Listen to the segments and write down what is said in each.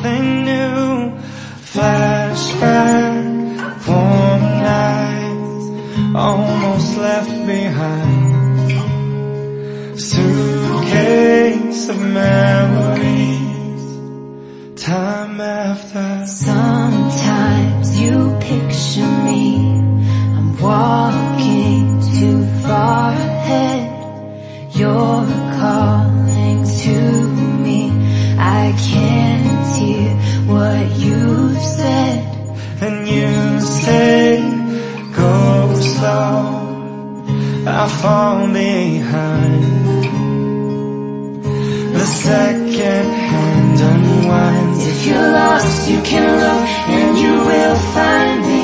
something new. Flashback, warm nights, almost left behind. Suitcase of memories, time after. Sometimes you picture me, I'm walking too far ahead. You're calling to me, I can't hear what you've said. And you say, go slow, I fall behind. The second hand unwinds. If you're lost, you can look and you will find me.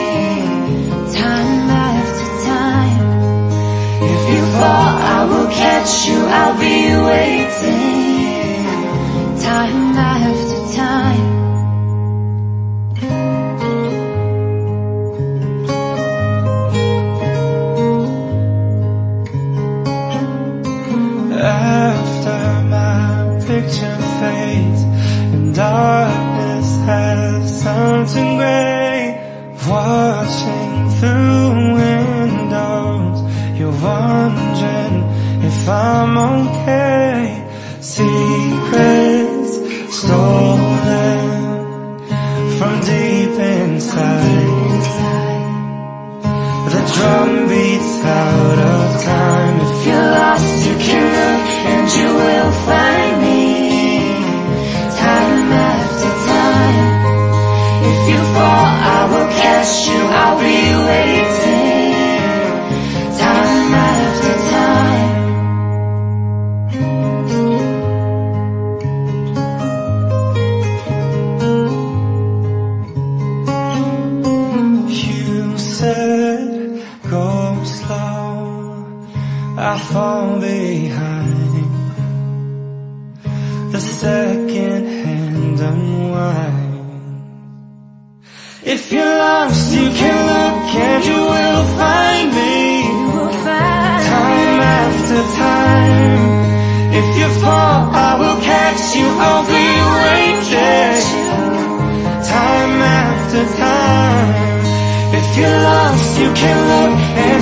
Time after time. If you fall, I will catch you, I'll be waiting. Time after time. After my picture fades and darkness has turned to gray, watching through windows, you're wondering if I'm okay. Secrets stolen from deep inside. The drum beats out of time. If you're lost, you can look and you will find me. Time after time. If you fall, I will catch you, I'll be waiting. Time after time. You said, go slow, I fall behind. The second hand unwind. If you're lost, you can look and you will find me. Time after time. If you fall, I will catch you, I'll be waiting. Time after time. If you're lost, you can look and